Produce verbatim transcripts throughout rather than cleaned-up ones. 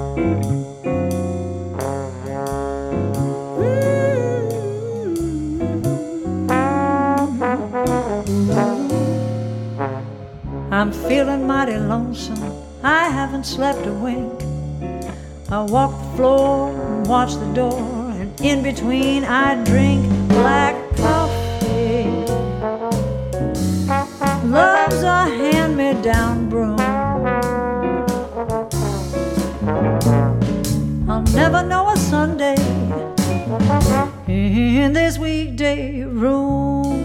I'm feeling mighty lonesome, I haven't slept a wink. I walk the floor and watch the door, and in between I drink black coffee. Love's a hand-me-down broom. I'll never know a Sunday in this weekday room.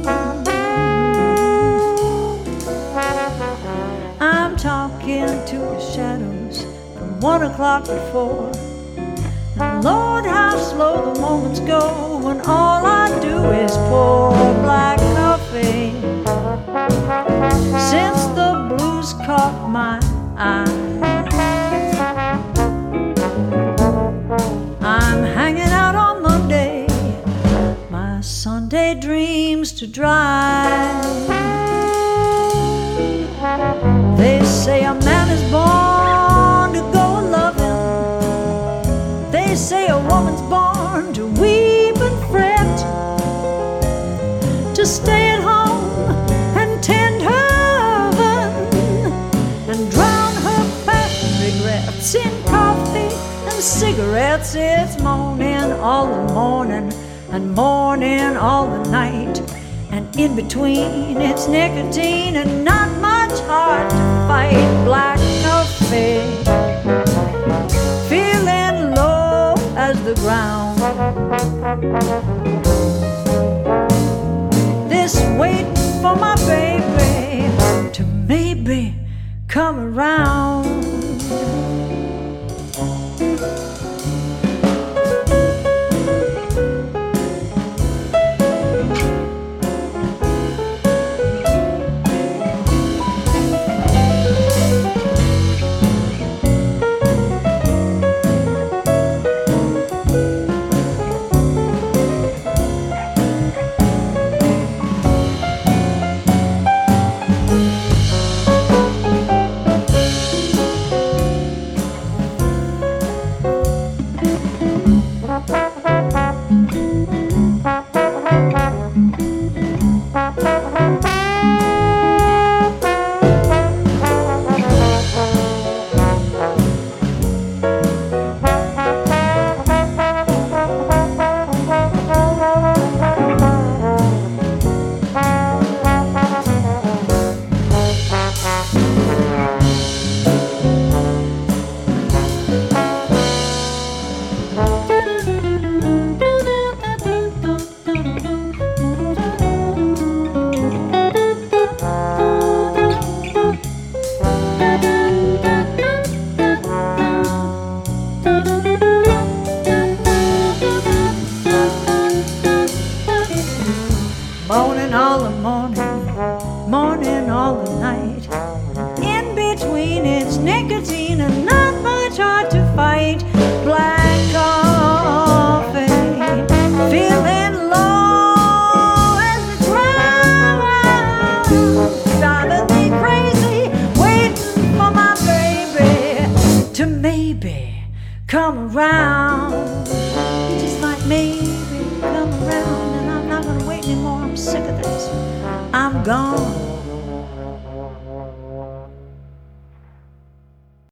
I'm talking to the shadows from one o'clock to four. And Lord, how slow the moments go when all I do is pour black coffee. Since the blues caught my eye, I'm hanging out on Monday, my Sunday dreams to dry. They say a man is born to go a-loving. They say a woman's born to weep and fret, to stay at home and tend her oven, and drown her past regrets in coffee and cigarettes. It's morning all the morning and morning all the night, and in between it's nicotine and not much hard to fight. Black coffee, feeling low as the ground. This waiting for my baby to maybe come around. Morning all the morning, morning all the night. In between it's nicotine and not much hard to fight. Black coffee, feeling low as the ground. Driving me crazy, waiting for my baby to maybe come around. He just might maybe come around, and I'm not gonna wait anymore. I'm sick of this. I'm gone.